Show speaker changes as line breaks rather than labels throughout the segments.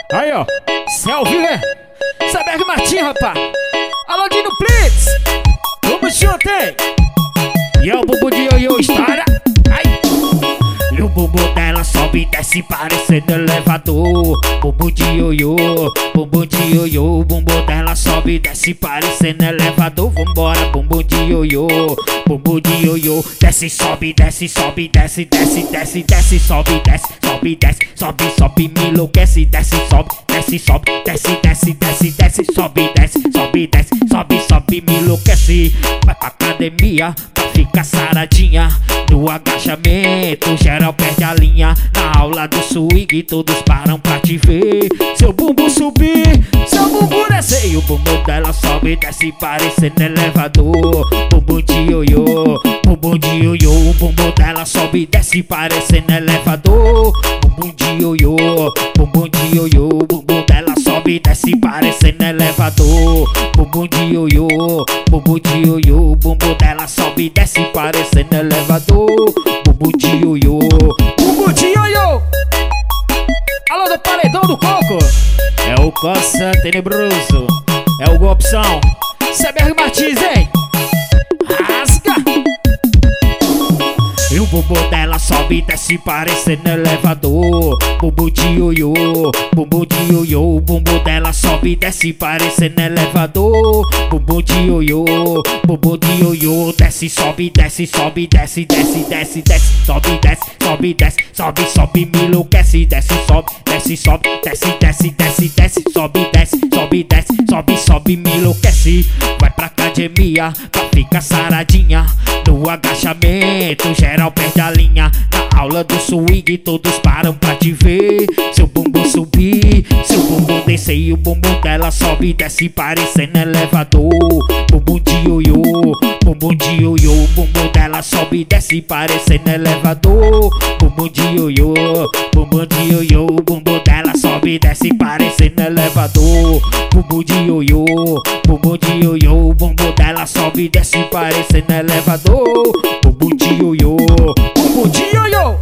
Aí, ó, cê é ao vivo, é? Saber Martins, rapá. Alô, Dino Blitz. Vamos junto, hein? E é o bumbum de ioiô, estoura. Ai. E o bumbum dela sobe e desce parecendo elevador. Bumbum de ioiô, bumbum de ioiô. O bumbum dela sobe e desce parecendo elevador. Vambora, bumbum de ioiô, bumbum de ioiô. Desce, sobe, desce, sobe, desce, desce, desce, desce, sobe, desce, sobe, desce, sobe, sobe, me enlouquece. Desce, sobe, desce, sobe, desce, desce, desce, desce, sobe, desce, sobe, desce, sobe, sobe, me enlouquece. Vai pra academia pra ficar saradinha. No agachamento, geral perde a linha. Na aula do swing, todos param pra te ver. Seu bumbum subir, seu bumbum descer. E o bumbum dela sobe e desce parecendo elevador. Bumbum de ioiô, bumbum de ioiô. O bumbum dela sobe e desce parecendo elevador. Bumbum de ioiô, bumbum de ioiô. O bumbum dela sobe e desce parecendo elevador. Bumbum de ioiô, bumbum de ioiô. O bumbum dela sobe e desce parecendo elevador. Bumbum de ioiô, bumbum de ioiô. Alô do paredão do coco. É o Coça Tenebroso, é o Golpção. Saber Martins, hein? Rasga. E o bumbum dela sobe e desce parecendo elevador. Bumbum de ioiô, bumbum de ioiô. O bumbum dela sobe e desce parecendo elevador. Bumbum de ioiô, bumbum de ioiô. Desce, sobe, desce, sobe, desce, desce, desce, desce. Sobe, desce, sobe, desce, sobe, sobe, me enlouquece. Desce, sobe, desce, sobe, desce, desce, desce, desce. Sobe, desce, sobe, desce, sobe, sobe, me enlouquece. Vai pra academia pra ficar saradinha. No agachamento, geral perde a linha. Na aula do swing, todos param pra te ver. Seu bumbum subir, seu bumbum descer. E o bumbum dela sobe e desce parecendo elevador. Bumbum de ioiô, bumbum de ioiô. O bumbum dela sobe e desce parecendo elevador. Bumbum de ioiô, bumbum de ioiô. O bumbum dela sobe e desce parecendo elevador. Bumbum de ioiô, bumbum de ioiô. O bumbum dela sobe e desce parecendo elevador. Bumbum de ioiô, bumbum de ioiô.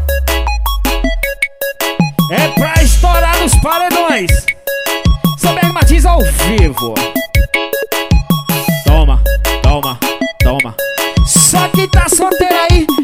É pra estourar nos paredões. Saber Martins ao vivo. Toma, toma, toma. Só que tá solteiro aí